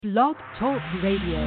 Blog Talk Radio.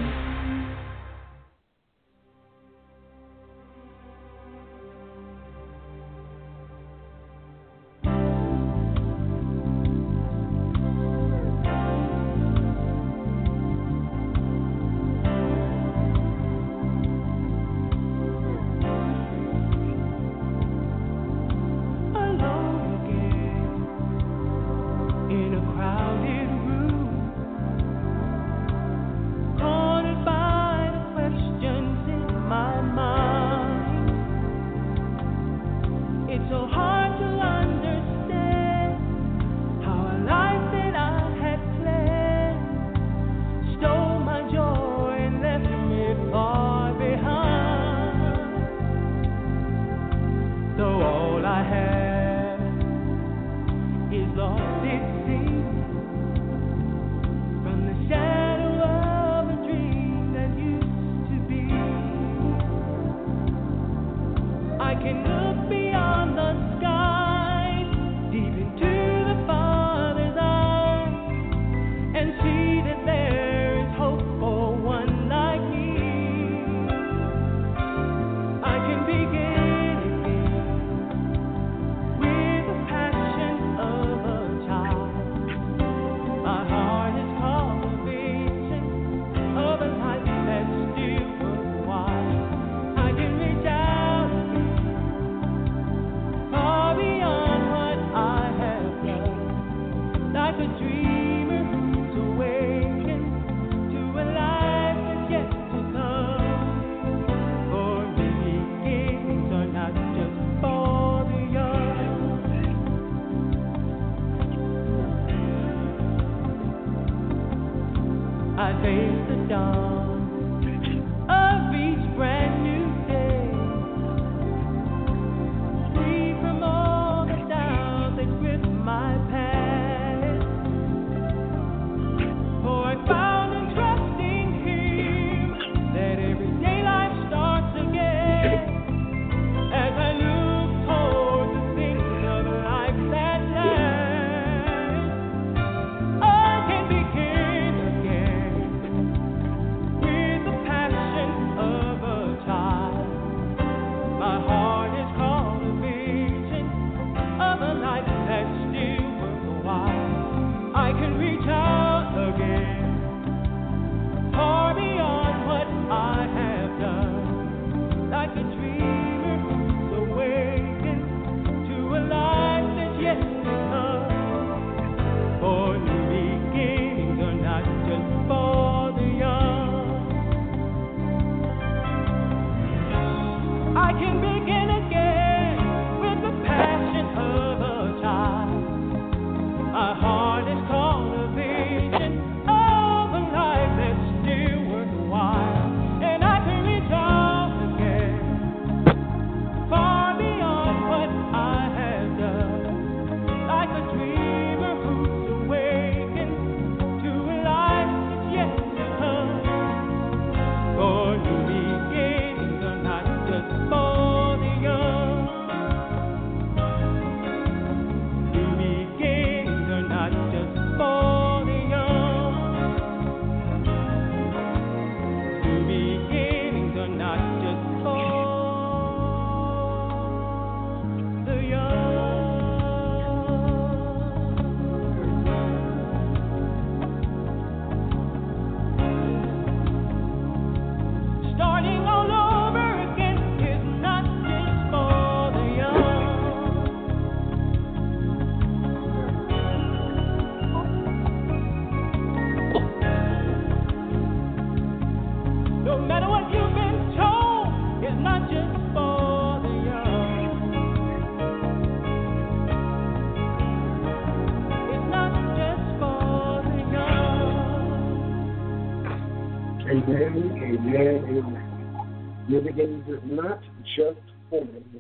New beginnings is not just for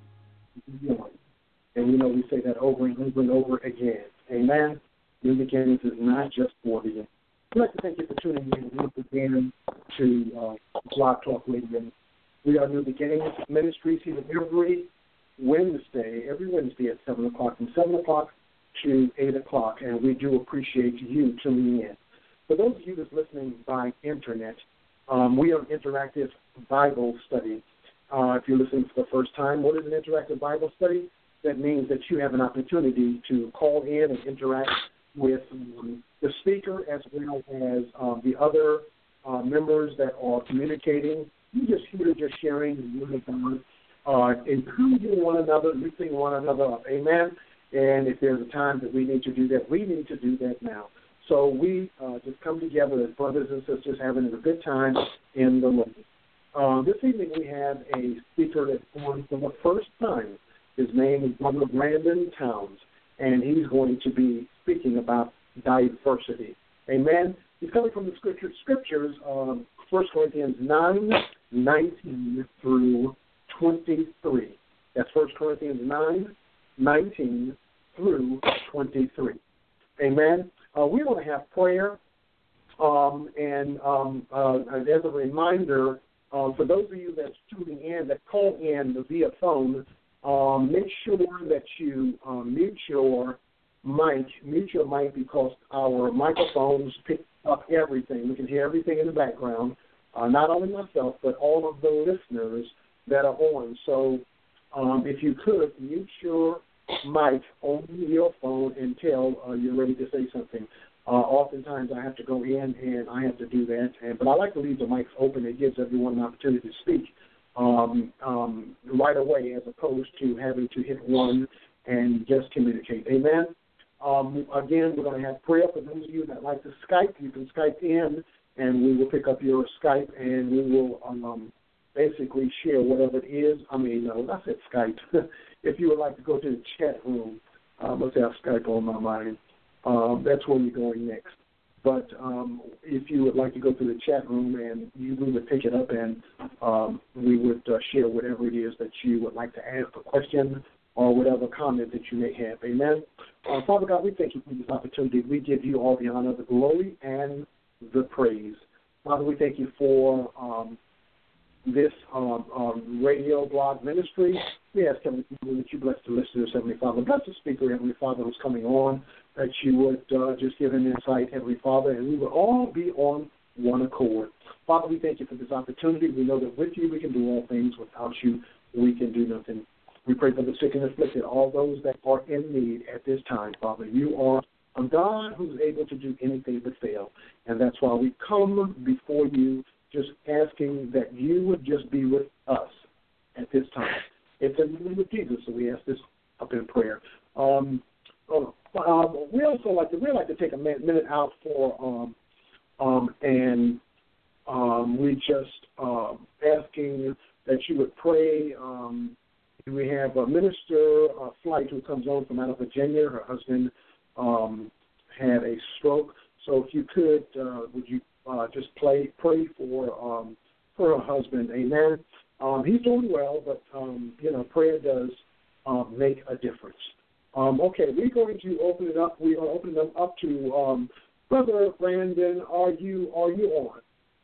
one. And we say that over and over and over again. Amen. New beginnings is not just for the young. I'd like to thank you for tuning in once again to Blog Talk Radio. We are New Beginnings Ministries here every Wednesday at 7 o'clock, from 7 o'clock to 8 o'clock, and we do appreciate you tuning in. for those of you that's listening by internet, we are an interactive Bible study. If you're listening for the first time, what is an interactive Bible study? That means that you have an opportunity to call in and interact with the speaker as well as the other members that are communicating. You just here just sharing the word of God, encouraging one another, lifting one another up. Amen. And if there's a time that we need to do that, we need to do that now. So we just come together as brothers and sisters having a good time in the Lord. This evening we have a speaker that's on for the first time. His name is Brother Brandon Towns, and he's going to be speaking about diversity. Amen. He's coming from the scriptures, 1 Corinthians 9:19 through 23. That's 1 Corinthians 9:19 through 23. Amen. We're going to have prayer, and as a reminder, for those of you that's tuning in, that call in via phone, make sure that you mute your mic because our microphones pick up everything. We can hear everything in the background, not only myself, but all of the listeners that are on. So if you could, mute your mic on your phone until you're ready to say something. Oftentimes I have to go in and I have to do that, but I like to leave the mics open. It gives everyone an opportunity to speak right away as opposed to having to hit one and just communicate. Amen. Again, we're going to have prayer. For those of you that like to Skype, you can Skype in, and we will pick up your Skype, and we will basically share whatever it is. I said Skype. If you would like to go to the chat room, let's have Skype on my mind. That's where we're going next. But if you would like to go to the chat room, and we would pick it up, and we would share whatever it is that you would like to ask a question or whatever comment that you may have. Amen. Father God, we thank you for this opportunity. We give you all the honor, the glory, and the praise. Father, we thank you for this radio blog ministry. We ask, Heavenly Father, that you bless the listeners, Heavenly Father. Bless the speaker, Heavenly Father, who's coming on, that you would just give him insight, Heavenly Father, and we would all be on one accord. Father, we thank you for this opportunity. We know that with you we can do all things. Without you, we can do nothing. We pray for the sick and afflicted, all those that are in need at this time, Father. You are a God who's able to do anything but fail, and that's why we come before you just asking that you would just be with us at this time. It's in the name of Jesus, so we ask this up in prayer. We also like to take a minute out for we just asking that you would pray. We have a minister, Flight, who comes on from out of Virginia. Her husband had a stroke. So if you could, would you just pray for her husband? Amen. He's doing well, but prayer does make a difference. Okay, we're going to open it up. We are opening them up to Brother Brandon. Are you on?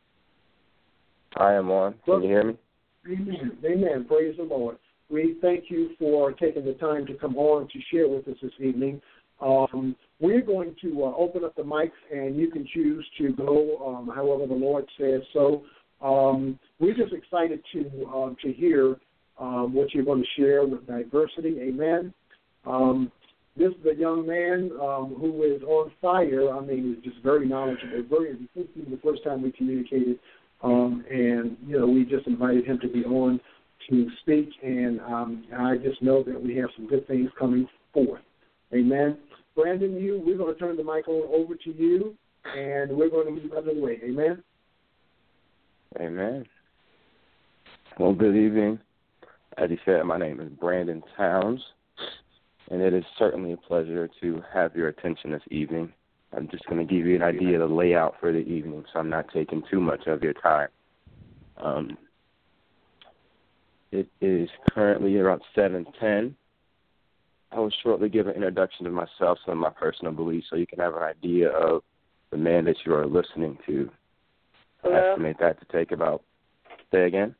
I am on. Can you hear me? Amen. Amen. Praise the Lord. We thank you for taking the time to come on to share with us this evening. We're going to open up the mics, and you can choose to go however the Lord says. So we're just excited to hear what you're going to share with diversity. Amen. This is a young man who is on fire. He's just very knowledgeable. This is the first time we communicated, and we just invited him to be on to speak, and I just know that we have some good things coming forth. Amen. Brandon, we're going to turn the mic over to you, and we're going to move out of the way. Amen. Amen. Well, good evening. As you said, my name is Brandon Towns, and it is certainly a pleasure to have your attention this evening. I'm just going to give you an idea of the layout for the evening, so I'm not taking too much of your time. It is currently around 7:10. I will shortly give an introduction to myself, some of my personal beliefs, so you can have an idea of the man that you are listening to. Hello? I estimate that to take about, say again?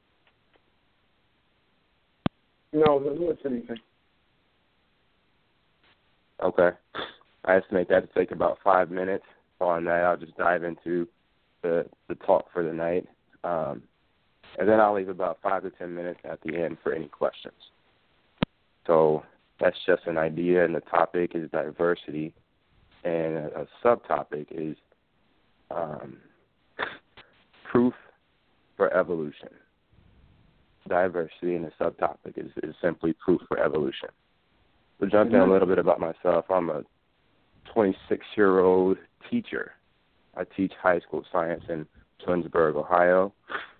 No, don't say anything. Okay. I estimate that to take about 5 minutes, on that, I'll just dive into the talk for the night. And then I'll leave about 5 to 10 minutes at the end for any questions. So that's just an idea, and the topic is diversity, and a subtopic is proof for evolution. Diversity, and the subtopic is simply proof for evolution. So jump in a little bit about myself. I'm a 26-year-old teacher. I teach high school science in Twinsburg, Ohio.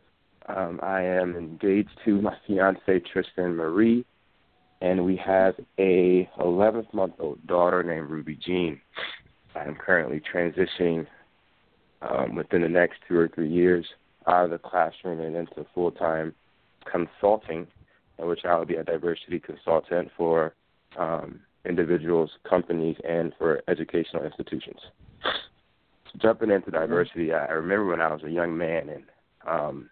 I am engaged to my fiancée, Tristan Marie, and we have a 11-month-old daughter named Ruby Jean. I'm currently transitioning within the next 2 or 3 years out of the classroom and into full-time consulting, in which I will be a diversity consultant for individuals, companies, and for educational institutions. So jumping into diversity, I remember when I was a young man, and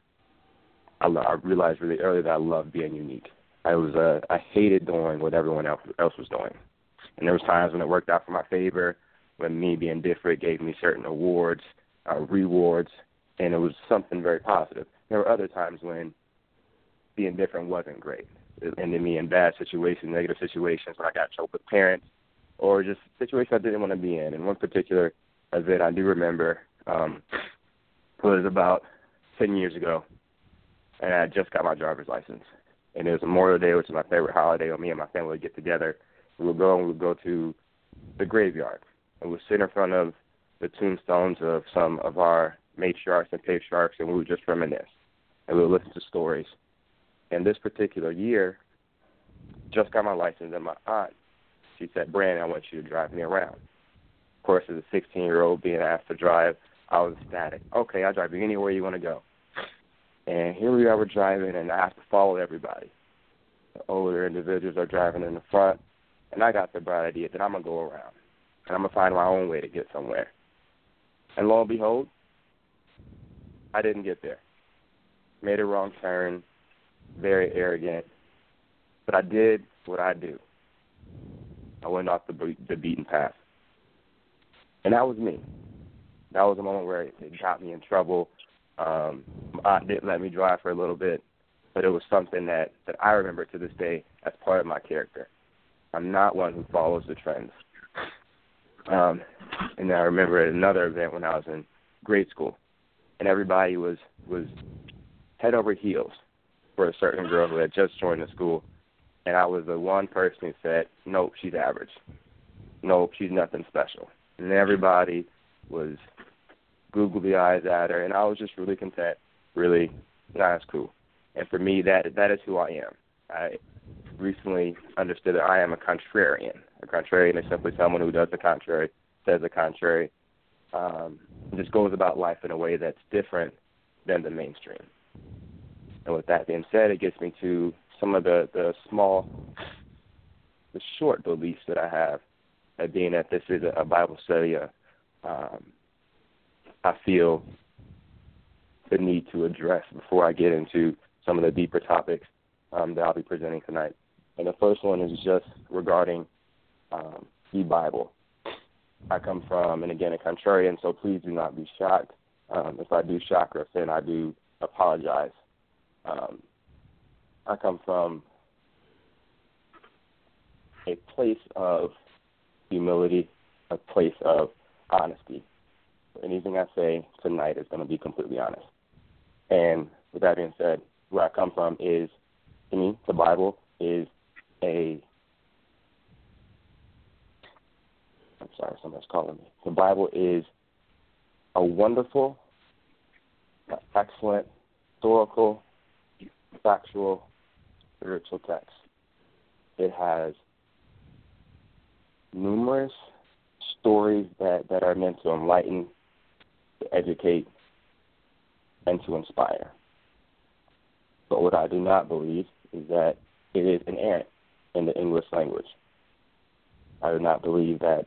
I realized really early that I loved being unique. I hated doing what everyone else was doing, and there was times when it worked out for my favor, when me being different gave me certain awards, rewards, and it was something very positive. There were other times when being different wasn't great. It ended me in bad situations, negative situations, when I got in trouble with parents, or just situations I didn't want to be in. And one particular event I do remember was about 10 years ago, and I just got my driver's license. And it was Memorial Day, which is my favorite holiday, when me and my family would get together. We would go to the graveyard. And we'd sit in front of the tombstones of some of our matriarchs and patriarchs, and we would just reminisce. And we would listen to stories. And this particular year, just got my license, and my aunt, she said, "Brandon, I want you to drive me around." Of course, as a 16-year-old being asked to drive, I was ecstatic. Okay, I'll drive you anywhere you want to go. And here we are, we're driving, and I have to follow everybody. The older individuals are driving in the front, and I got the bright idea that I'm going to go around, and I'm going to find my own way to get somewhere. And lo and behold, I didn't get there. Made a wrong turn, very arrogant, but I did what I do. I went off the beaten path. And that was me. That was a moment where it got me in trouble. My aunt didn't let me drive for a little bit, but it was something that I remember to this day as part of my character. I'm not one who follows the trends. And I remember at another event when I was in grade school, and everybody was head over heels for a certain girl who had just joined the school, and I was the one person who said, "Nope, she's average. Nope, she's nothing special." And everybody was googly eyes at her, and I was just really content, really, that's cool. And for me, that is who I am. I recently understood that I am a contrarian. A contrarian is simply someone who does the contrary, says the contrary, just goes about life in a way that's different than the mainstream. And with that being said, it gets me to some of the short beliefs that I have, at being that this is a Bible study. I feel the need to address before I get into some of the deeper topics that I'll be presenting tonight. And the first one is just regarding the Bible. I come from, and again, a contrarian, so please do not be shocked. If I do shock or offend, I do apologize. I come from a place of humility, a place of honesty. Anything I say tonight is going to be completely honest. And with that being said, where I come from is, to me, the Bible is somebody's calling me. The Bible is a wonderful, excellent, historical, factual, spiritual text. It has numerous stories that are meant to enlighten, to educate, and to inspire. But what I do not believe is that it is inerrant in the English language. I do not believe that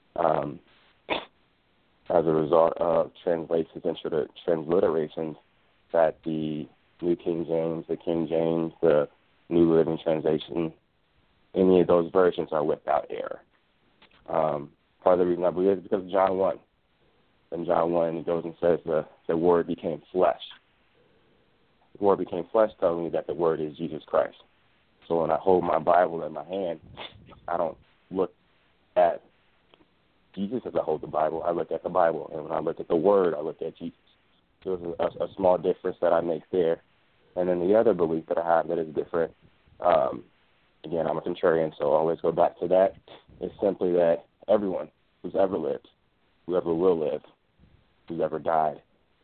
as a result of translations and transliterations that the New King James, the King James, the New Living Translation, any of those versions are without error. Part of the reason I believe it is because of John 1. in John 1, he goes and says the Word became flesh. The Word became flesh telling me that the Word is Jesus Christ. So when I hold my Bible in my hand, I don't look at Jesus as I hold the Bible. I look at the Bible. And when I look at the Word, I look at Jesus. So there's a small difference that I make there. And then the other belief that I have that is different, again, I'm a contrarian, so I always go back to that, is simply that everyone who's ever lived, whoever will live, who's ever died,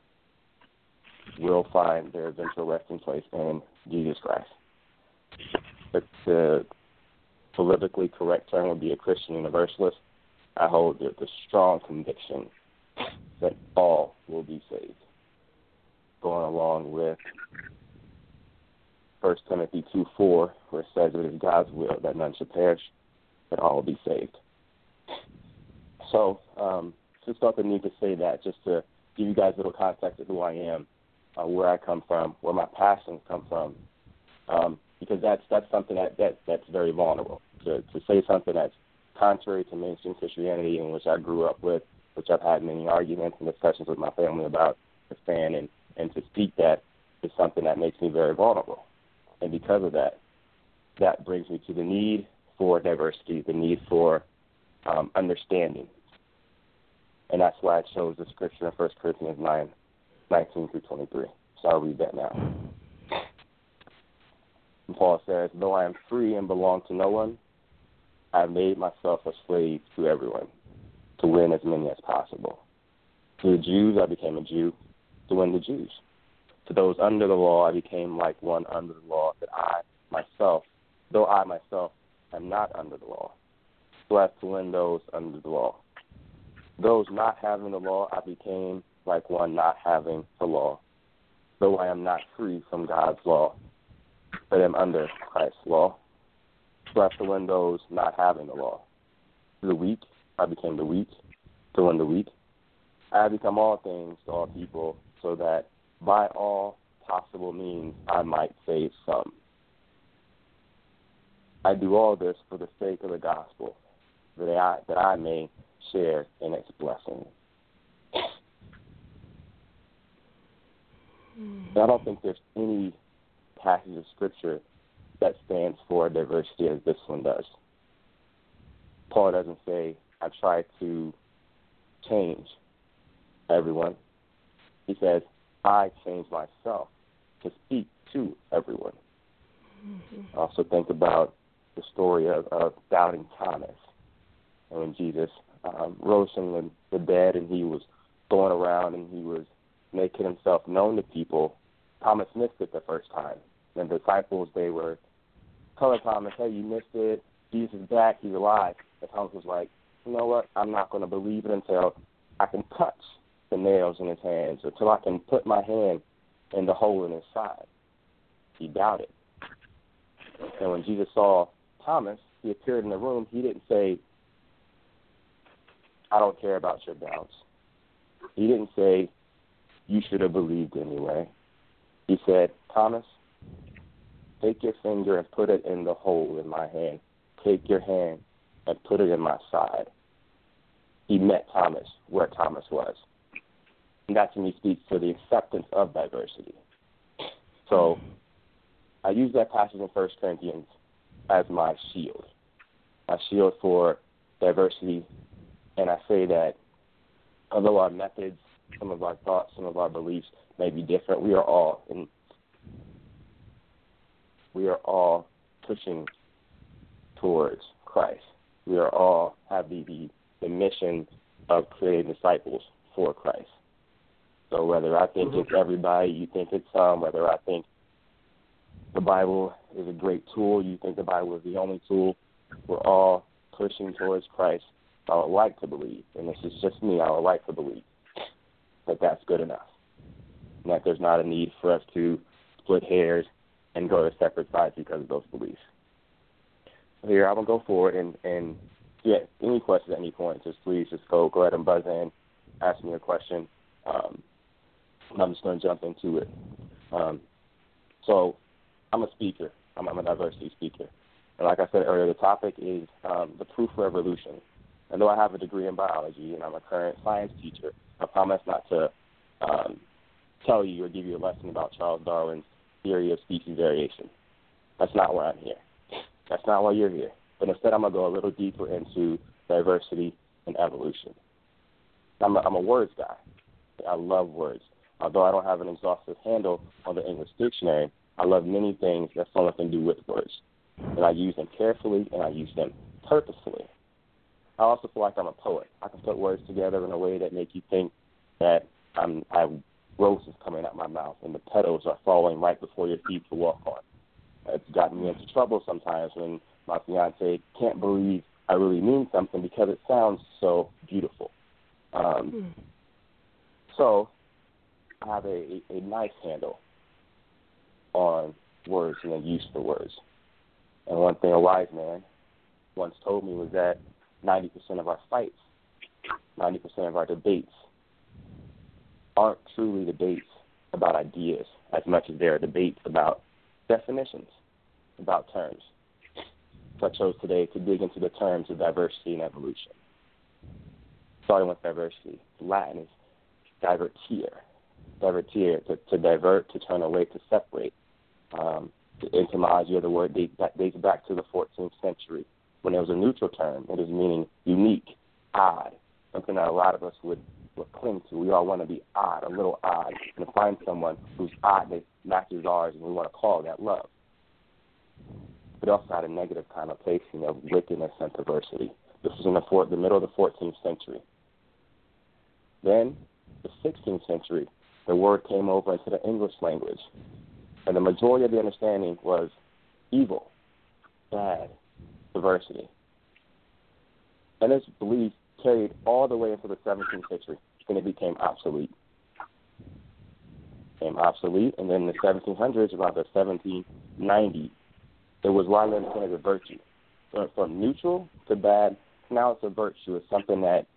will find their eventual resting place in Jesus Christ. But the politically correct term would be a Christian universalist. I hold the strong conviction that all will be saved, going along with 1 Timothy 2:4, where it says it is God's will that none should perish, but all will be saved. So just felt the need to say that, just to give you guys a little context of who I am, where I come from, where my passions come from, because that's something that's very vulnerable. To say something that's contrary to mainstream Christianity, in which I grew up with, which I've had many arguments and discussions with my family about, to stand and to speak that is something that makes me very vulnerable. And because of that, that brings me to the need for diversity, the need for understanding. And that's why I chose the scripture in 1 Corinthians 9:19-23. So I'll read that now. And Paul says, though I am free and belong to no one, I have made myself a slave to everyone to win as many as possible. To the Jews, I became a Jew to win the Jews. To those under the law, I became like one under the law, that I myself, though I myself am not under the law, so as to win those under the law. Those not having the law, I became like one not having the law, though I am not free from God's law, but am under Christ's law, so as to win those not having the law. To the weak, I became the weak to win the weak. I have become all things to all people, so that by all possible means I might save some. I do all this for the sake of the gospel, that I may share in its blessing. And I don't think there's any passage of Scripture that stands for diversity as this one does. Paul doesn't say, I try to change everyone. He says, I change myself to speak to everyone. I also think about the story of doubting Thomas. And when Jesus rose from the dead and he was going around and he was making himself known to people, Thomas missed it the first time. And the disciples, they were telling Thomas, hey, you missed it. Jesus is back. He's alive. And Thomas was like, you know what? I'm not going to believe it until I can touch the nails in his hands, until I can put my hand in the hole in his side. He doubted. And when Jesus saw Thomas, he appeared in the room. He didn't say, I don't care about your doubts. He didn't say, you should have believed anyway. He said, Thomas, take your finger and put it in the hole in my hand. Take your hand and put it in my side. He met Thomas where Thomas was. And that to me speaks to the acceptance of diversity. So I use that passage in 1 Corinthians as my shield for diversity. And I say that although our methods, some of our thoughts, some of our beliefs may be different, we are all pushing towards Christ. We are all have the mission of creating disciples for Christ. So whether I think it's everybody, you think it's some, whether I think the Bible is a great tool, you think the Bible is the only tool, we're all pushing towards Christ. I would like to believe, and this is just me, I would like to believe that that's good enough, and that there's not a need for us to split hairs and go to separate sides because of those beliefs. Here, I'm going to go forward, and yeah, any questions at any point, please go ahead and buzz in, ask me a question. I'm just going to jump into it. So I'm a speaker. I'm a diversity speaker. And like I said earlier, the topic is the proof of evolution. And though I have a degree in biology and I'm a current science teacher, I promise not to tell you or give you a lesson about Charles Darwin's theory of species variation. That's not why I'm here. That's not why you're here. But instead, I'm going to go a little deeper into diversity and evolution. I'm a words guy. I love words. Although I don't have an exhaustive handle on the English dictionary, I love many things that something to do with words. And I use them carefully, and I use them purposefully. I also feel like I'm a poet. I can put words together in a way that make you think that I have roses coming out my mouth and the petals are falling right before your feet to walk on. It's gotten me into trouble sometimes when my fiance can't believe I really mean something because it sounds so beautiful. So I have a nice handle on words and the use for words. And one thing a wise man once told me was that 90% of our fights, 90% of our debates aren't truly debates about ideas as much as they are debates about definitions, about terms. So I chose today to dig into the terms of diversity and evolution. Starting with diversity. Latin is divertere. Divertere, to divert, to turn away, to separate. The etymology of the word dates back to the 14th century when it was a neutral term. It is meaning unique, odd, something that a lot of us would cling to. We all want to be odd, a little odd, and to find someone who's odd that matches ours, and we want to call that love. But also had a negative connotation of wickedness and perversity. This was in the middle of the 14th century. Then, the 16th century, the word came over into the English language, and the majority of the understanding was evil, bad, perversity. And this belief carried all the way into the 17th century, and it became obsolete. And then in the 1700s, around the 1790s, it was widely understood as a virtue. So from neutral to bad, now it's a virtue. It's something that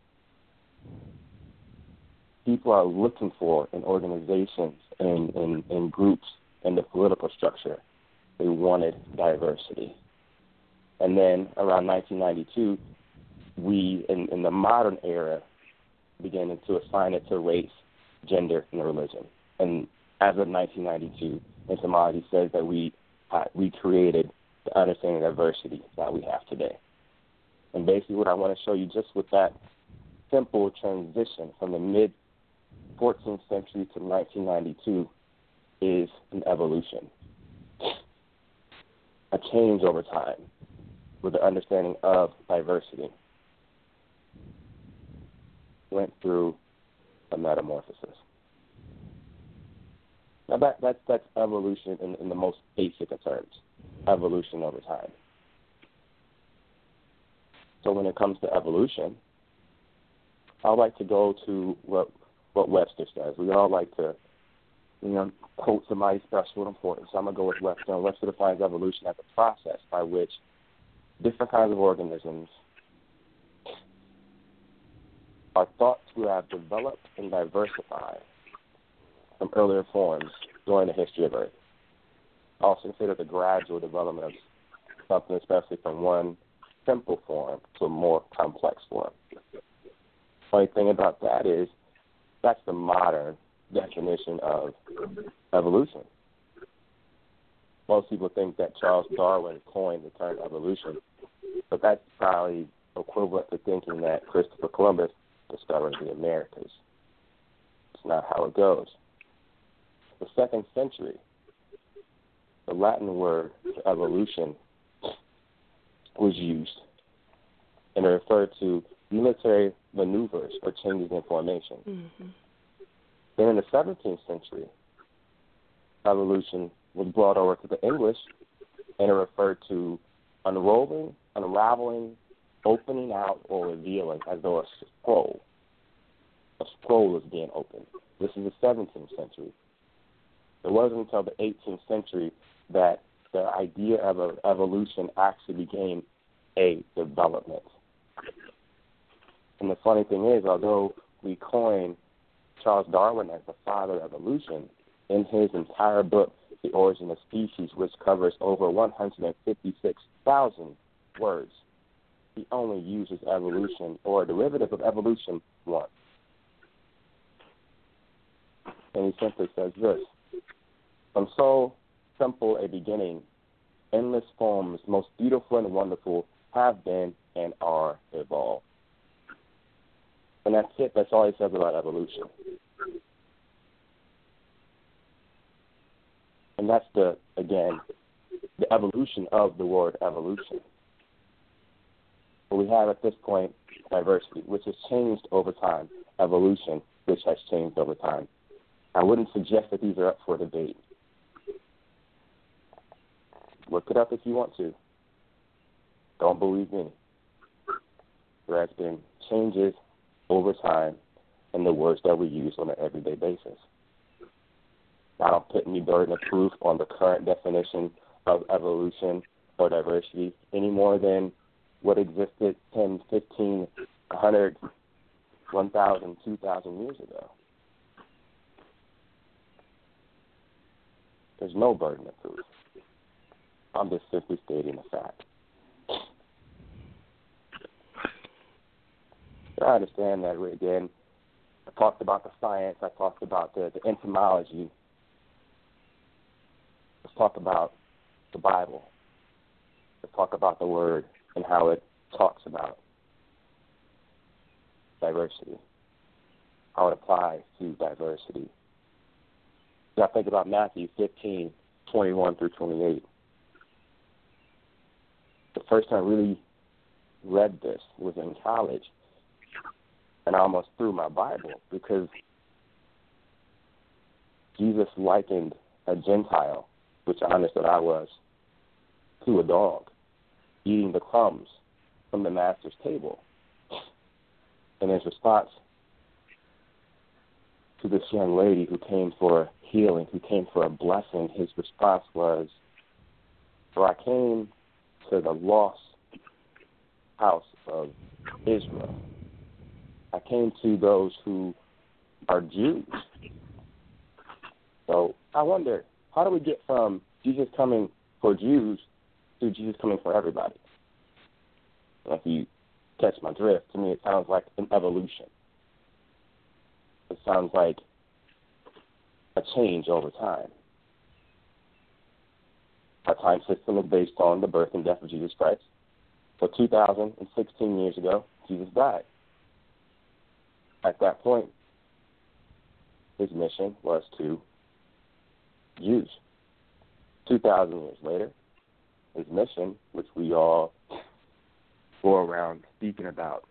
people are looking for in organizations and in groups in the political structure. They wanted diversity. And then around 1992, we, in the modern era, began to assign it to race, gender, and religion. And as of 1992, etymology says that we created the understanding of diversity that we have today. And basically what I want to show you just with that simple transition from the mid-14th century to 1992 is an evolution, a change over time with the understanding of diversity. Went through a metamorphosis. Now that's evolution in the most basic of terms, evolution over time. So when it comes to evolution, I like to go to what Webster says. We all like to, quote somebody special and important. So I'm going to go with Webster. And Webster defines evolution as a process by which different kinds of organisms are thought to have developed and diversified from earlier forms during the history of Earth. I also consider the gradual development of something, especially from one simple form to a more complex form. Funny thing about that is that's the modern definition of evolution. Most people think that Charles Darwin coined the term evolution, but that's probably equivalent to thinking that Christopher Columbus discovered the Americas. It's not how it goes. The 2nd century, the Latin word for evolution was used, and it referred to military maneuvers or changes in formation. Mm-hmm. Then in the 17th century, evolution was brought over to the English, and it referred to unrolling, unraveling, opening out, or revealing, as though a scroll was being opened. This is the 17th century. It wasn't until the 18th century that the idea of evolution actually became a development. And the funny thing is, although we coin Charles Darwin as the father of evolution, in his entire book, The Origin of Species, which covers over 156,000 words, he only uses evolution or a derivative of evolution once. And he simply says this: from so simple a beginning, endless forms, most beautiful and wonderful, have been and are evolved. And that's it. That's all he says about evolution. And that's the evolution of the word evolution. But we have at this point diversity, which has changed over time. Evolution, which has changed over time. I wouldn't suggest that these are up for debate. Look it up if you want to. Don't believe me. There has been changes over time in the words that we use on an everyday basis. I don't put any burden of proof on the current definition of evolution or diversity any more than what existed 10, 15, 100, 1,000, 2,000 years ago. There's no burden of proof. I'm just simply stating a fact. I understand that, again, I talked about the science, I talked about the entomology. Let's talk about the Bible. Let's talk about the Word and how it talks about diversity, how it applies to diversity. So I think about Matthew 15, 21 through 28. The first time I really read this was in college, and I almost threw my Bible because Jesus likened a Gentile, which I understood I was, to a dog, eating the crumbs from the master's table. And his response to this young lady who came for healing, who came for a blessing, his response was, "For I came to the lost house of Israel. I came to those who are Jews." So I wonder, how do we get from Jesus coming for Jews to Jesus coming for everybody? If you catch my drift, to me it sounds like an evolution. It sounds like a change over time. Our time system is based on the birth and death of Jesus Christ. So 2016 years ago, Jesus died. At that point, his mission was to Jews. 2,000 years later, his mission, which we all go around speaking about,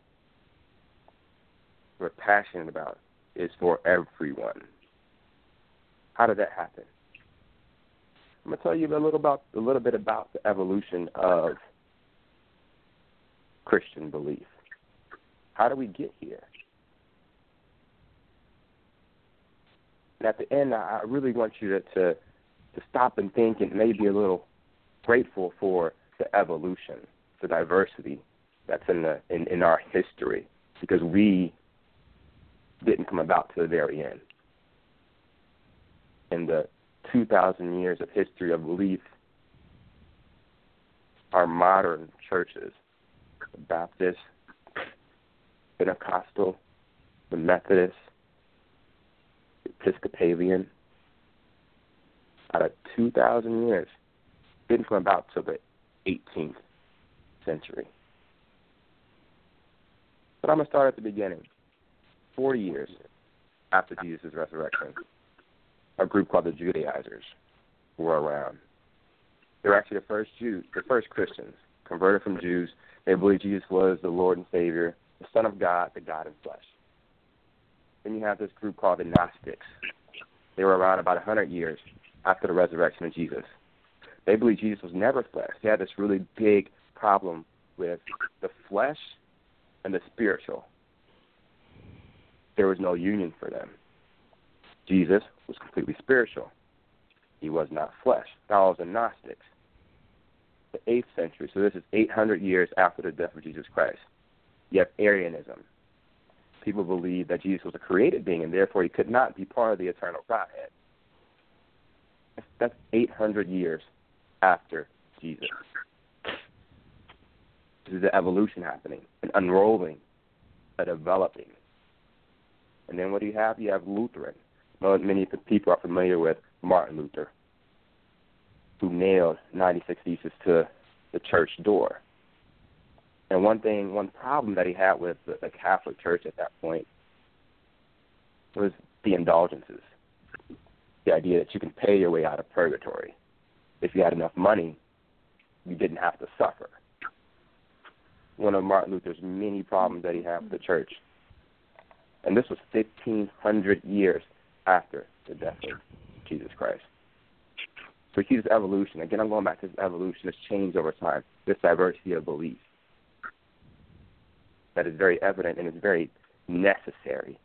we're passionate about, is for everyone. How did that happen? I'm going to tell you a little bit about the evolution of Christian belief. How do we get here? And at the end, I really want you to stop and think and maybe a little grateful for the evolution, the diversity that's in our history, because we didn't come about to the very end. In the 2,000 years of history of belief, our modern churches, the Baptist, Pentecostal, the Methodist, Episcopalian, out of 2,000 years, didn't come about till the 18th century. But I'm going to start at the beginning. 40 years after Jesus' resurrection, a group called the Judaizers were around. They were actually the first Jews, the first Christians, converted from Jews. They believed Jesus was the Lord and Savior, the Son of God, the God in flesh. Then you have this group called the Gnostics. They were around about 100 years after the resurrection of Jesus. They believed Jesus was never flesh. They had this really big problem with the flesh and the spiritual. There was no union for them. Jesus was completely spiritual. He was not flesh. That was the Gnostics. The 8th century, so this is 800 years after the death of Jesus Christ. You have Arianism. People believe that Jesus was a created being, and therefore he could not be part of the eternal Godhead. That's 800 years after Jesus. This is the evolution happening, an unrolling, a developing. And then what do you have? You have Lutheran. Many people are familiar with Martin Luther, who nailed 96 Theses to the church door. And one problem that he had with the Catholic Church at that point was the indulgences, the idea that you can pay your way out of purgatory. If you had enough money, you didn't have to suffer. One of Martin Luther's many problems that he had with the church. And this was 1,500 years after the death of Jesus Christ. So he's evolution. Again, I'm going back to this evolution, this change over time, this diversity of belief that is very evident and is very necessary.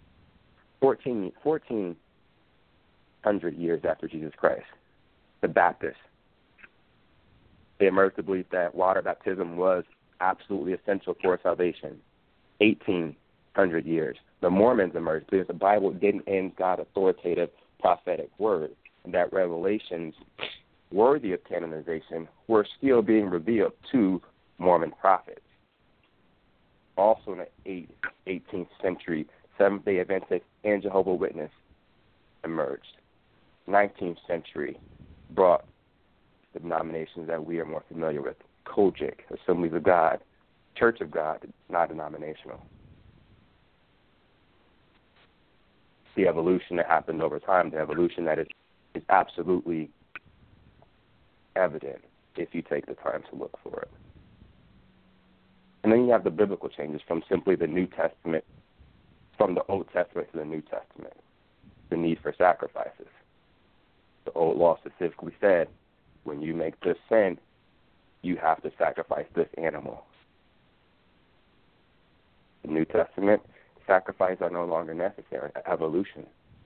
1,400 years after Jesus Christ, the Baptists, they emerged the belief that water baptism was absolutely essential for salvation. 1,800 years. The Mormons emerged because the Bible didn't end God's authoritative prophetic word, and that revelations worthy of canonization were still being revealed to Mormon prophets. Also in the 18th century, Seventh-day Adventist and Jehovah's Witness emerged. 19th century brought the denominations that we are more familiar with: Kojic, Assemblies of God, Church of God, not denominational. The evolution that happened over time, the evolution that is absolutely evident if you take the time to look for it. And then you have the biblical changes from simply the New Testament, from the Old Testament to the New Testament, the need for sacrifices. The Old Law specifically said, when you make this sin, you have to sacrifice this animal. The New Testament, sacrifices are no longer necessary. Evolution.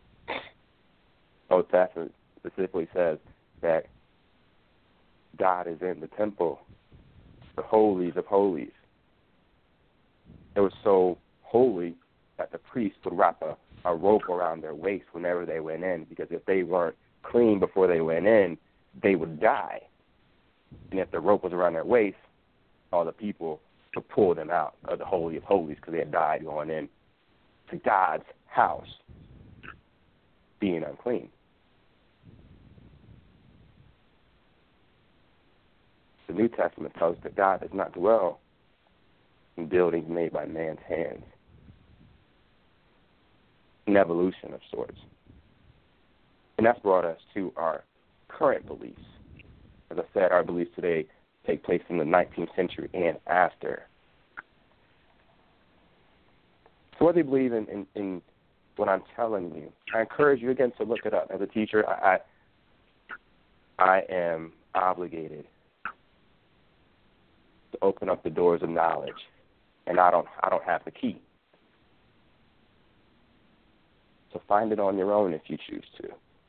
Old Testament specifically says that God is in the temple, the holies of holies. It was so holy that the priest would wrap a rope around their waist whenever they went in, because if they weren't clean before they went in, they would die. And if the rope was around their waist, all the people would pull them out of the Holy of Holies because they had died going in to God's house, being unclean. The New Testament tells us that God does not dwell in buildings made by man's hands. An evolution of sorts. And that's brought us to our current beliefs. As I said, our beliefs today take place in the 19th century and after. So what do you believe in what I'm telling you? I encourage you again to look it up. As a teacher, I am obligated to open up the doors of knowledge, and I don't have the key. So find it on your own if you choose to.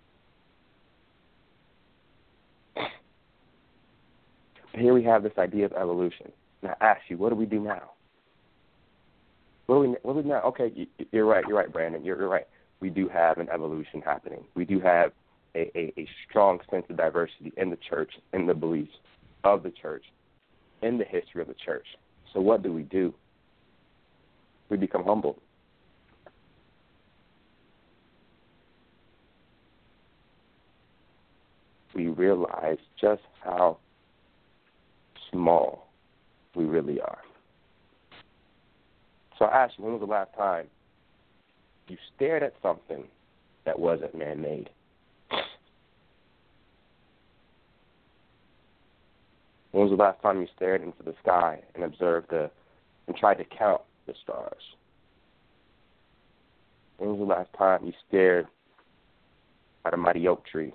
Here we have this idea of evolution. Now, I ask you, what do we do now? What do we now? Okay, you're right, Brandon. You're right. We do have an evolution happening. We do have a strong sense of diversity in the church, in the beliefs of the church, in the history of the church. So what do? We become humble. We realize just how small we really are. So I ask you, when was the last time you stared at something that wasn't man-made? When was the last time you stared into the sky and observed and tried to count the stars? When was the last time you stared at a mighty oak tree?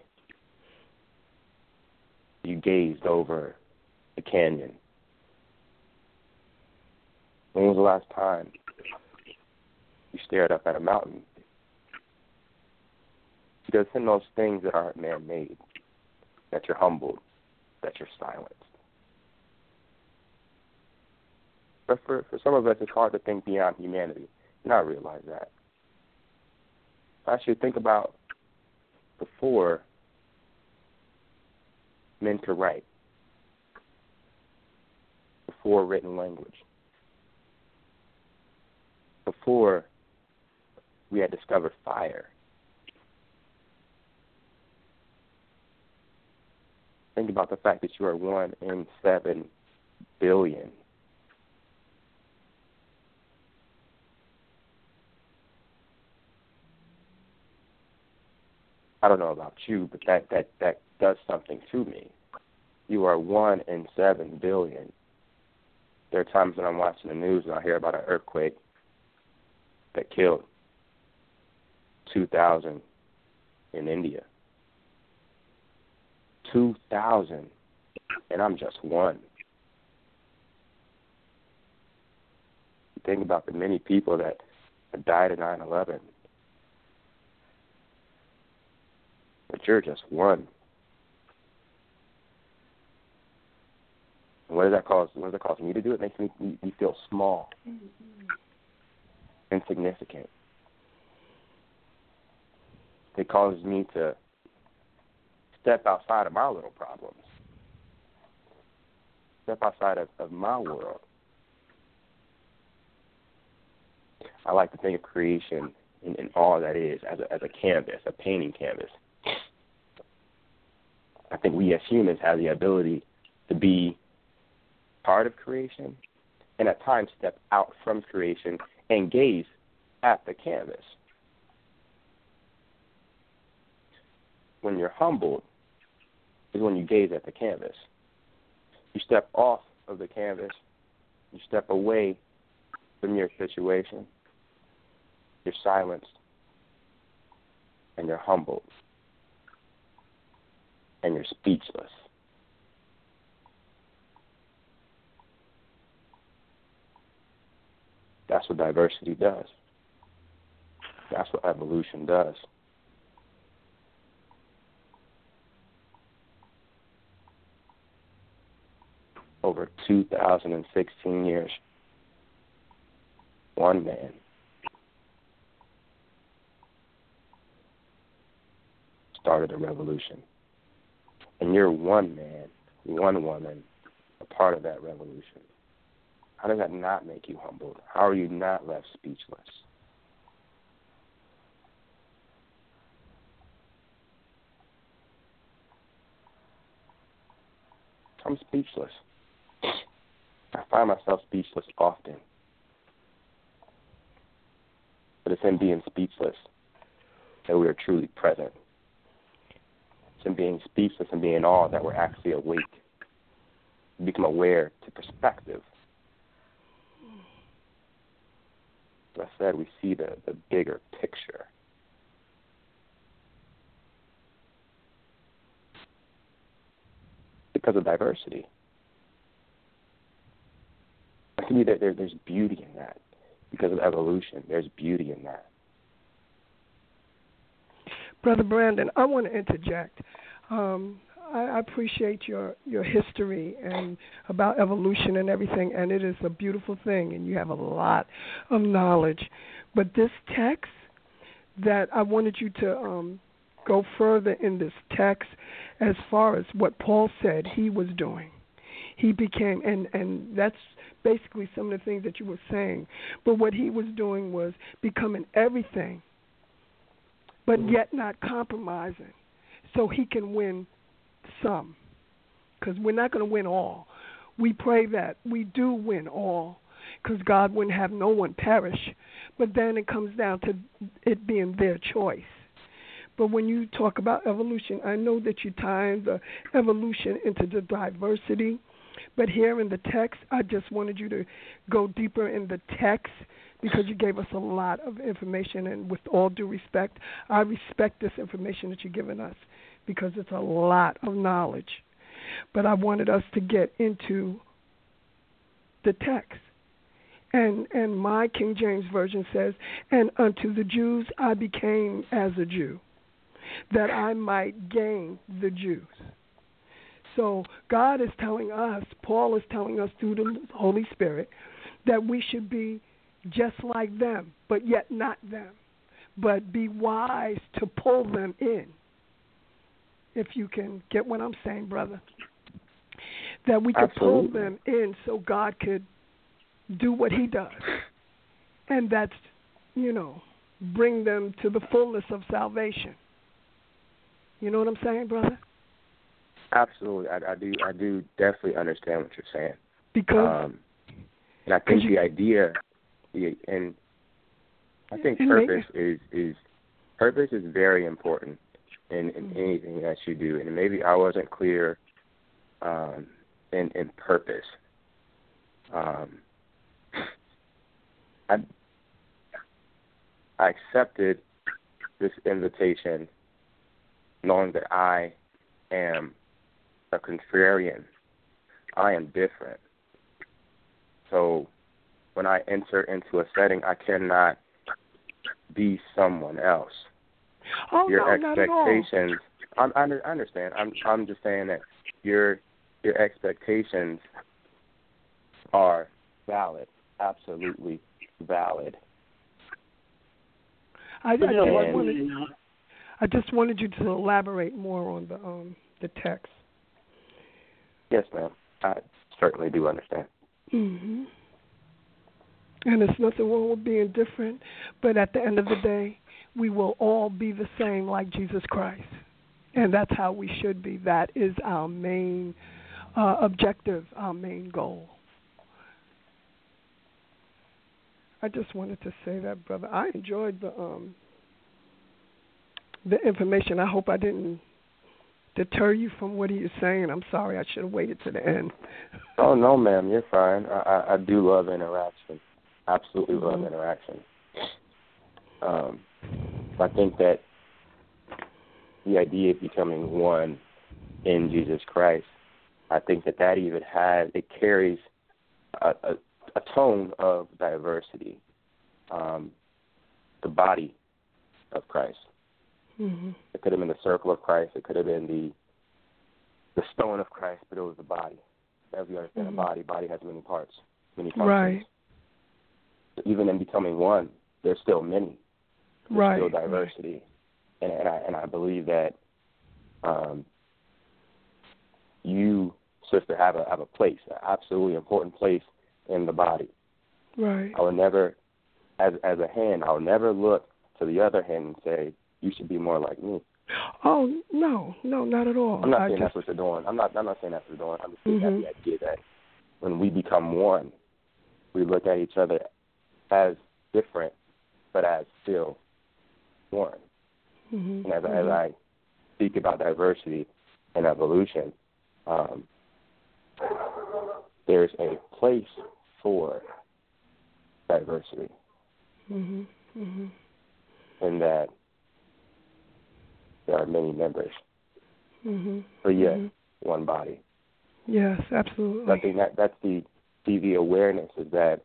You gazed over the canyon. When was the last time you stared up at a mountain? Because in those things that aren't man-made, that you're humbled, that you're silenced. But for some of us, it's hard to think beyond humanity, and I realize that. I should think about before men could write, before written language, before we had discovered fire, Think about the fact that you are 1 in 7 billion. I don't know about you, but that does something to me. You are 1 in 7 billion. There are times when I'm watching the news and I hear about an earthquake that killed 2,000 in India. 2,000, and I'm just 1. Think about the many people that died in 9/11. But you're just 1. And what does that cause? What does it cause me to do? It makes me feel small, insignificant. It causes me to step outside of my little problems, step outside of my world. I like to think of creation in all that is as a canvas, a painting canvas. I think we as humans have the ability to be part of creation and at times step out from creation and gaze at the canvas. When you're humbled is when you gaze at the canvas. You step off of the canvas, you step away from your situation, you're silenced, and you're humbled, and you're speechless. That's what diversity does. That's what evolution does. Over 2,016 years, one man started a revolution. And you're one man, one woman, a part of that revolution. How does that not make you humbled? How are you not left speechless? I'm speechless. I find myself speechless often. But it's in being speechless that we are truly present. It's in being speechless and being in awe that we're actually awake. We become aware to perspective. As I said, we see the bigger picture. Because of diversity. To me, there's beauty in that. Because of evolution, there's beauty in that. Brother Brandon, I want to interject. I appreciate your history and about evolution and everything, and it is a beautiful thing, and you have a lot of knowledge. But this text that I wanted you to go further in this text as far as what Paul said he was doing. He became, and that's basically some of the things that you were saying, but what he was doing was becoming everything, but yet not compromising, so he can win some, because we're not going to win all. We pray that we do win all, because God wouldn't have no one perish, but then it comes down to it being their choice. But when you talk about evolution, I know that you tie the evolution into the diversity, but here in the text, I just wanted you to go deeper in the text because you gave us a lot of information, and with all due respect, I respect this information that you've given us because it's a lot of knowledge. But I wanted us to get into the text. And my King James Version says, "And unto the Jews I became as a Jew, that I might gain the Jews." So God is telling us, Paul is telling us through the Holy Spirit, that we should be just like them, but yet not them, but be wise to pull them in. If you can get what I'm saying, brother. That we could pull them in so God could do what he does. And that's, bring them to the fullness of salvation. You know what I'm saying, brother? Absolutely. I do definitely understand what you're saying. Because and I think the idea, and I think purpose is very important in anything that you do. And maybe I wasn't clear in purpose. I accepted this invitation knowing that I am a contrarian. I am different. So when I enter into a setting, I cannot be someone else. Oh, your no, expectations. Not at all. I understand. I'm just saying that your expectations are valid, absolutely valid. I just wanted you to elaborate more on the text. Yes, ma'am. I certainly do understand. Mm-hmm. And there's nothing wrong with being different, but at the end of the day, we will all be the same like Jesus Christ. And that's how we should be. That is our main objective, our main goal. I just wanted to say that, brother. I enjoyed the information. I hope I didn't deter you from what he was saying. I'm sorry. I should have waited to the end. Oh, no, ma'am. You're fine. I do love interaction. Absolutely love interaction. I think that the idea of becoming one in Jesus Christ, I think that even it carries a tone of diversity. The body of Christ. Mm-hmm. It could have been the circle of Christ. It could have been the stone of Christ, but it was the body. As we understand a body has many parts, many functions. Right. Even in becoming one, there's still many. There's still diversity. Right. And I believe that you, sister, have a place, an absolutely important place in the body. Right. I would never, as a hand, I would never look to the other hand and say, you should be more like me. Oh, no, not at all. I'm not saying that's what you're doing. I'm not saying that's what you're doing. I'm just saying that the idea that when we become one, we look at each other as different, but as still one. Mm-hmm. And as I speak about diversity and evolution, there's a place for diversity. Mm-hmm. Mm-hmm. And that there are many members. Mm-hmm. But yet, one body. Yes, absolutely. I think that's the awareness is that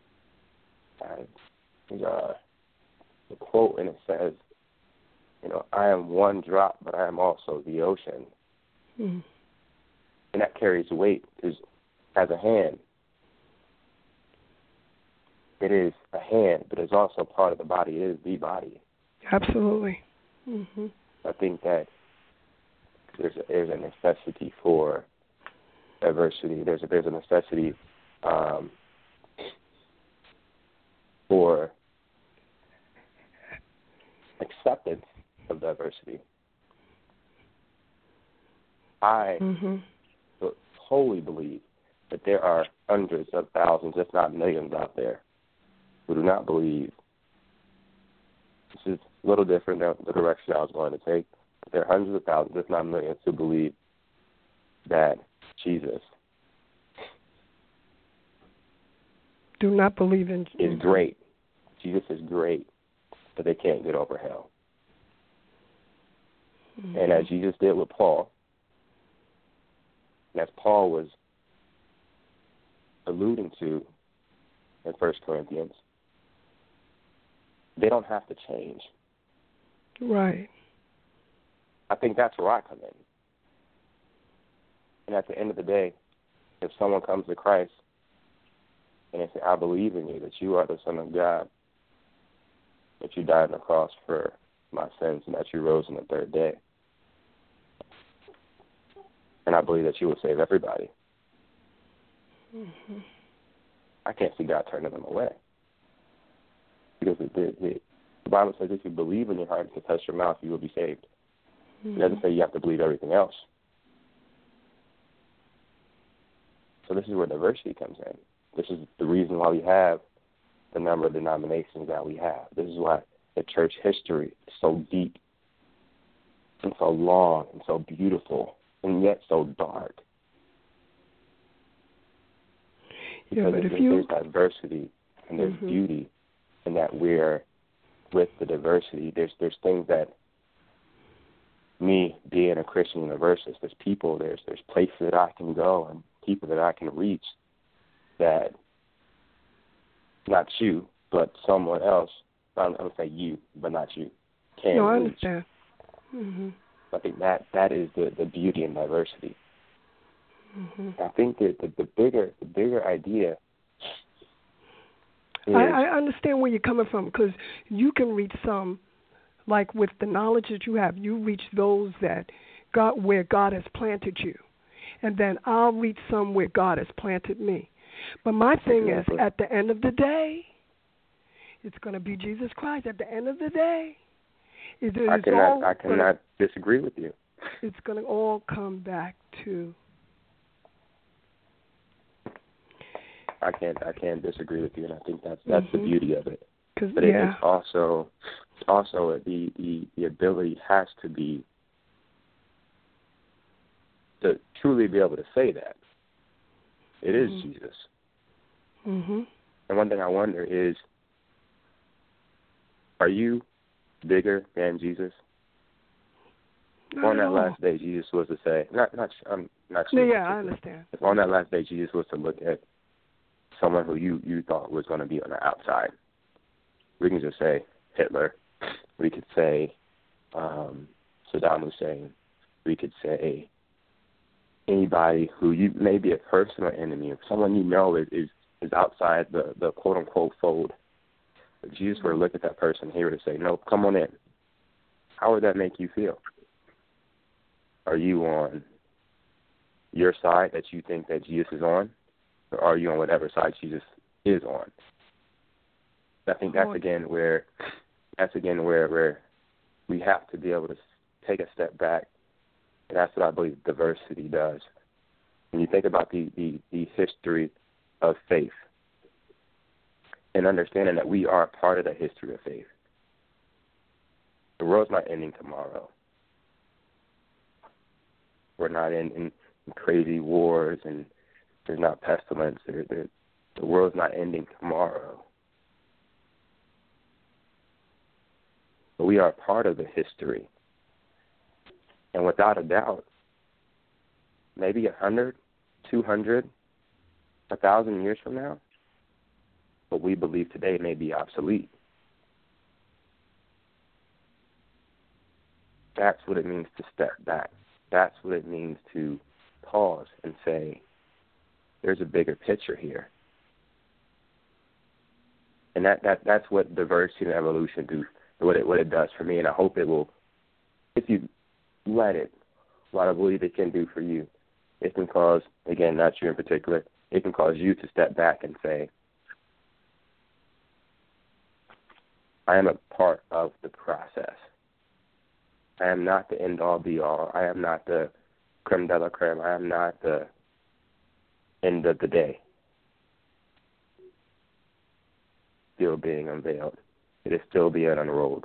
the quote, and it says, I am one drop, but I am also the ocean. Mm-hmm. And that carries weight because as a hand, it is a hand, but it's also part of the body. It is the body. Absolutely. Mm-hmm. I think that there's a necessity for diversity. There's a necessity for acceptance of diversity. I wholly believe that there are hundreds of thousands, if not millions, out there who do not believe. This is a little different than the direction I was going to take. But there are hundreds of thousands, if not millions, who believe that Jesus do not believe in is great. Jesus is great, but they can't get over hell. Mm-hmm. And as Jesus did with Paul, and as Paul was alluding to in 1 Corinthians, they don't have to change. Right. I think that's where I come in. And at the end of the day, if someone comes to Christ and they say, I believe in you, that you are the Son of God, that you died on the cross for my sins, and that you rose on the third day, and I believe that you will save everybody, I can't see God turning them away. Because the Bible says if you believe in your heart and confess your mouth, you will be saved. It doesn't say you have to believe everything else. So this is where diversity comes in. This is the reason why we have the number of denominations that we have. This is why the church history is so deep and so long and so beautiful and yet so dark. Yeah, Because but if you... there's diversity and there's beauty, and that we're with the diversity. There's things that me being a Christian universalist, there's people, there's places that I can go and people that I can reach that not you, but someone else. I don't say you, but not you. Can no, I reach. understand. Mm-hmm. I think that is the beauty in diversity. Mm-hmm. I think that the bigger idea is, I understand where you're coming from, because you can reach some, like with the knowledge that you have, you reach those that where God has planted you, and then I'll reach some where God has planted me. But my thing is, at the end of the day, it's going to be Jesus Christ. At the end of the day, I cannot disagree with you. It's going to all come back to. I can't disagree with you, and I think that's the beauty of it. But yeah. it's also the ability has to be to truly be able to say that it is Jesus. Mm-hmm. And one thing I wonder is, are you bigger than Jesus? On that last day, Jesus was to say, I'm not sure. No, yeah, I understand. If on that last day, Jesus was to look at someone who you thought was going to be on the outside, we can just say Hitler. We could say Saddam Hussein. We could say anybody who you may be a personal enemy, or someone you know is outside the quote unquote fold. If Jesus were to look at that person, he were to say, "No, come on in." How would that make you feel? Are you on your side that you think that Jesus is on, or are you on whatever side Jesus is on? I think that's again where we have to be able to take a step back, and that's what I believe diversity does. When you think about the history of faith, and understanding that we are a part of the history of faith. The world's not ending tomorrow. We're not in crazy wars, and there's not pestilence. The world's not ending tomorrow. But we are a part of the history. And without a doubt, maybe 100, 200, 1,000 years from now, what we believe today may be obsolete. That's what it means to step back. That's what it means to pause and say, there's a bigger picture here. And that's what diversity and evolution do, what it does for me. And I hope it will, if you let it, what I believe it can do for you, it can cause, again, not you in particular, it can cause you to step back and say, I am a part of the process. I am not the end-all, be-all. I am not the creme de la creme. I am not the end of the day. Still being unveiled. It is still being unrolled.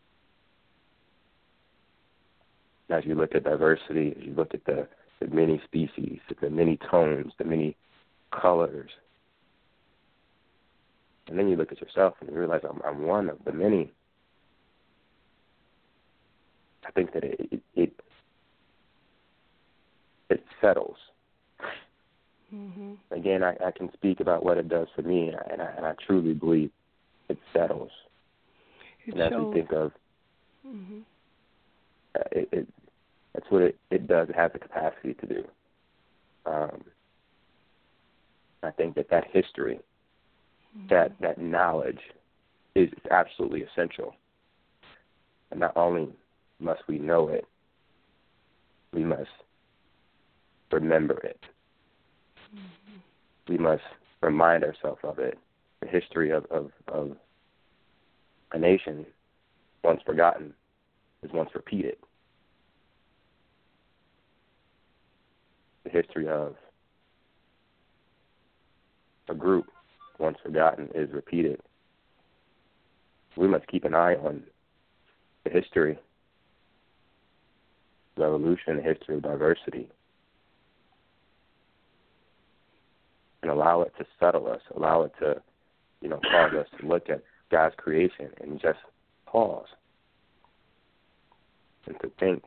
As you look at diversity, as you look at the many species, the many tones, the many colors, and then you look at yourself and you realize I'm one of the many. I think that it settles. Mm-hmm. Again, I can speak about what it does for me, and I truly believe it settles. And as we think of that's what it does. It has the capacity to do. I think that history, that knowledge is absolutely essential. And not only must we know it, we must remember it. We must remind ourselves of it. The history of a nation, once forgotten, is once repeated. The history of a group, once forgotten, is repeated. We must keep an eye on the history of evolution, the history of diversity, and allow it to settle us, allow it to, cause us to look at God's creation and just pause and to think.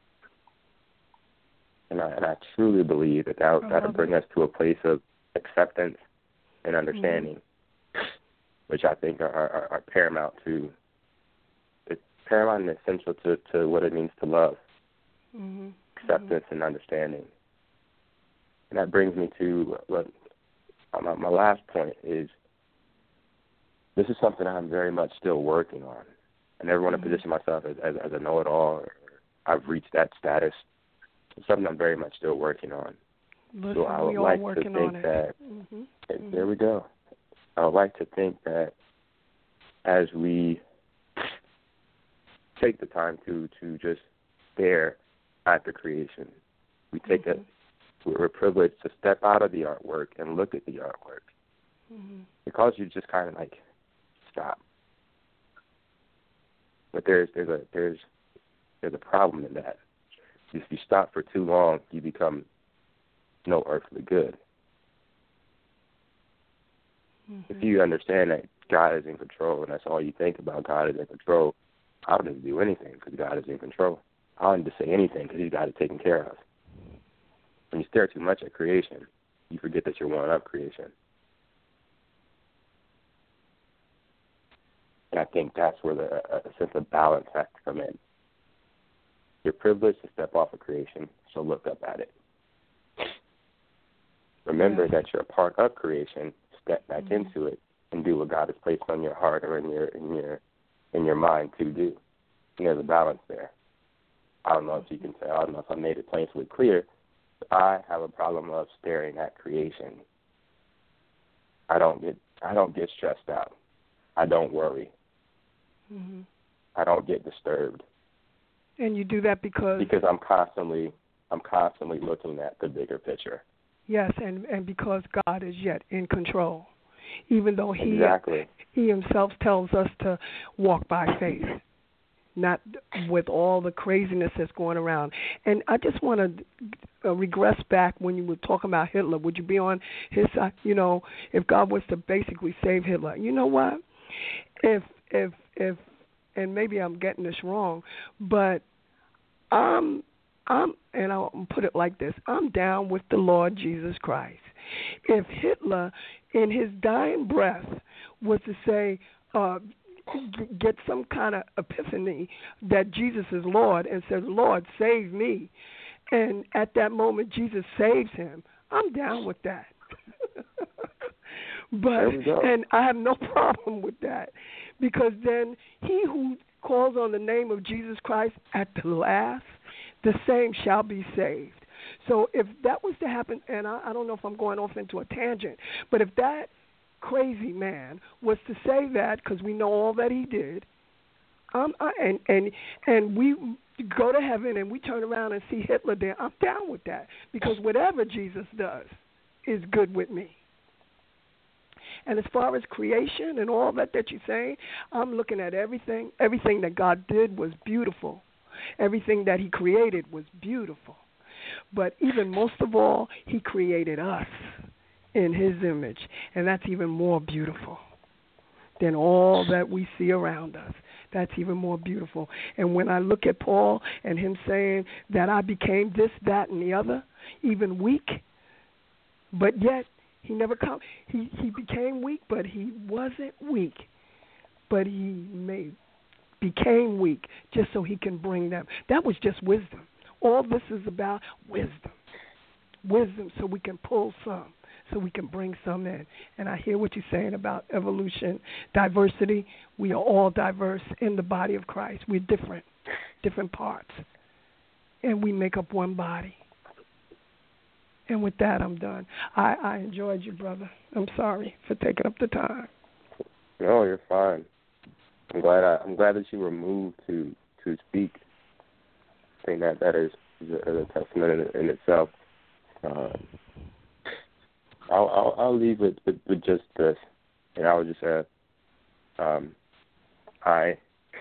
And I truly believe that'll bring us to a place of acceptance and understanding, which I think are paramount it's paramount and essential to what it means to love, acceptance and understanding. And that brings me to my last point is, this is something I'm very much still working on. I never want to position myself as a know-it-all, or I've reached that status. It's something I'm very much still working on. Listen, so I would like to think that, there we go. I would like to think that as we take the time to just stare at the creation, we take we're privileged to step out of the artwork and look at the artwork. Because you just kind of stop. But there's a problem in that. If you stop for too long, you become no earthly good. If you understand that God is in control and that's all you think about, God is in control, I don't need to do anything because God is in control. I don't need to say anything because He's got it taken care of. When you stare too much at creation, you forget that you're one of creation. And I think that's where a sense of balance has to come in. You're privileged to step off of creation, so look up at it. Remember that you're a part of creation. Step back into it and do what God has placed on your heart or in your mind to do. And there's a balance there. I don't know if you can say, I don't know if I made it plainly clear, but I have a problem of staring at creation. I don't get stressed out. I don't worry. I don't get disturbed. And you do that because I'm constantly looking at the bigger picture. Yes, and because God is yet in control, even though He Himself tells us to walk by faith, not with all the craziness that's going around. And I just want to regress back when you were talking about Hitler. Would you be on his side? If God was to basically save Hitler, you know what? If and maybe I'm getting this wrong, but and I'll put it like this: I'm down with the Lord Jesus Christ. If Hitler, in his dying breath, was to say, get some kind of epiphany that Jesus is Lord and says, "Lord, save me," and at that moment Jesus saves him, I'm down with that. And I have no problem with that, because then he who calls on the name of Jesus Christ at the last, the same shall be saved. So if that was to happen, and I don't know if I'm going off into a tangent, but if that crazy man was to say that, because we know all that he did, and we go to heaven and we turn around and see Hitler there, I'm down with that, because whatever Jesus does is good with me. And as far as creation and all that you're saying, I'm looking at everything. Everything that God did was beautiful. Everything that He created was beautiful. But even most of all, He created us in His image. And that's even more beautiful than all that we see around us. That's even more beautiful. And when I look at Paul and him saying that I became this, that, and the other, even weak, but yet he never come. He became weak, but he wasn't weak. But he became weak just so he can bring them. That was just wisdom. All this is about wisdom. Wisdom so we can pull some, so we can bring some in. And I hear what you're saying about evolution, diversity. We are all diverse in the body of Christ. We're different parts. And we make up one body. And with that, I'm done. I enjoyed you, brother. I'm sorry for taking up the time. No, you're fine. I'm glad that you were moved to speak. I think that is a testament in itself. I'll leave it with just this, and I would just say, I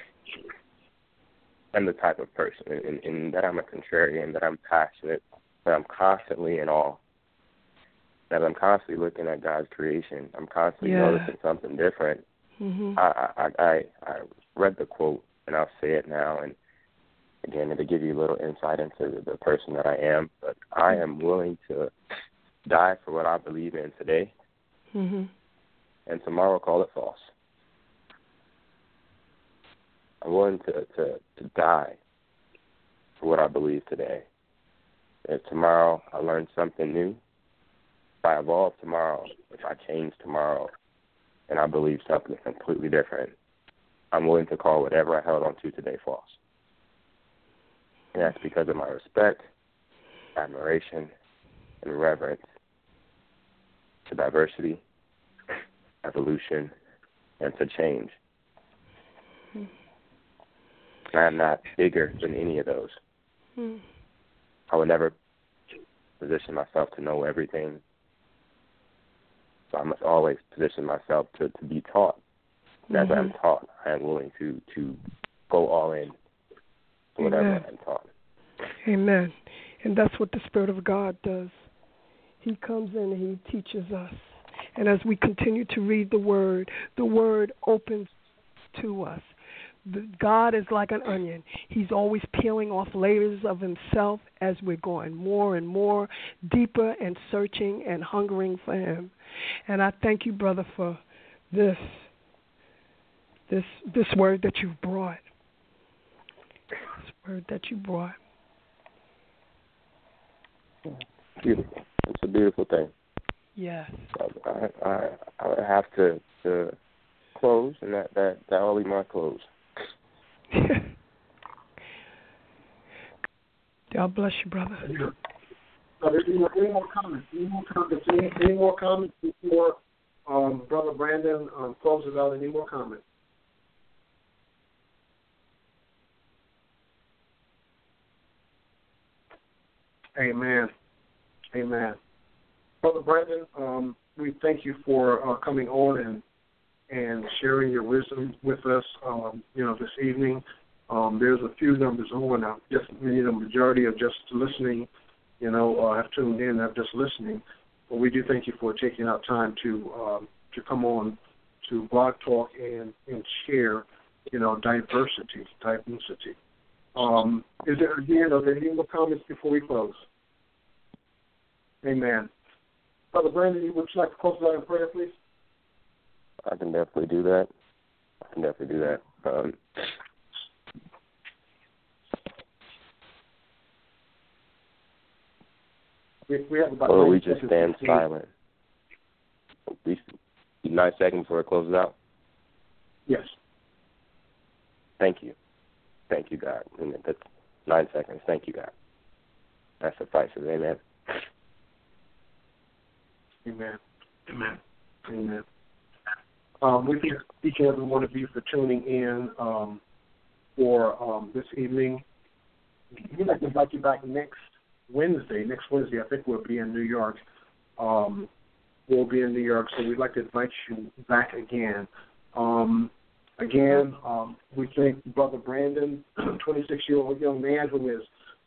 am the type of person, in that I'm a contrarian, that I'm passionate, that I'm constantly in awe, that I'm constantly looking at God's creation. I'm constantly noticing something different. Mm-hmm. I read the quote, and I'll say it now, and again, to give you a little insight into the person that I am, but I am willing to die for what I believe in today, mm-hmm. and tomorrow call it false. I'm willing to die for what I believe today. If tomorrow I learn something new, if I evolve tomorrow, if I change tomorrow, and I believe something completely different, I'm willing to call whatever I held on to today false. And that's because of my respect, admiration, and reverence to diversity, evolution, and to change. Mm-hmm. I am not bigger than any of those. Mm-hmm. I would never position myself to know everything. So I must always position myself to be taught. And as I'm taught, I am willing to go all in to whatever I'm taught. Amen. And that's what the Spirit of God does. He comes in and He teaches us. And as we continue to read the Word opens to us. God is like an onion. He's always peeling off layers of Himself as we're going more and more deeper and searching and hungering for Him. And I thank you, brother, for this word that you've brought. This word that you brought. Beautiful. It's a beautiful thing. Yes. I have to close, and that'll be my close. God bless you, brother. Any more comments? Any more comments before Brother Brandon closes out? Any more comments? Amen. Amen. Brother Brandon, we thank you for coming on and sharing your wisdom with us, this evening. There's a few numbers on. The majority are just listening, have tuned in, have just listening. But we do thank you for taking out time to come on to Blog Talk and share, diversity. Are there any more comments before we close? Amen. Brother Brandon, would you like to close out in prayer, please? I can definitely do that. We have about or we just stand silent. 9 seconds before it closes out? Yes. Thank you. Thank you, God. And that's 9 seconds. Thank you, God. That suffices. Amen. Amen. Amen. Amen. We thank each and every one of you for tuning in for this evening. We'd like to invite you back next Wednesday. I think we'll be in New York. So we'd like to invite you back again. We thank Brother Brandon, 26-year-old young man who is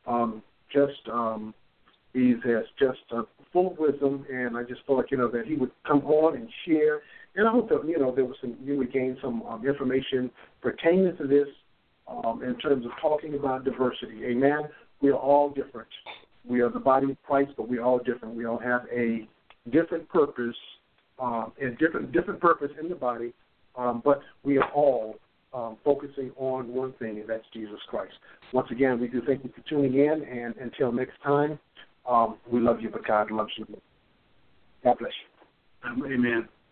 he's just full of wisdom, and I just felt like, that he would come on and share. And I hope that, you would gain some information pertaining to this in terms of talking about diversity. Amen. We are all different. We are the body of Christ, but we're all different. We all have a different purpose, and different purpose in the body, but we are all focusing on one thing, and that's Jesus Christ. Once again, we do thank you for tuning in, and until next time, we love you, but God loves you. God bless you. Amen.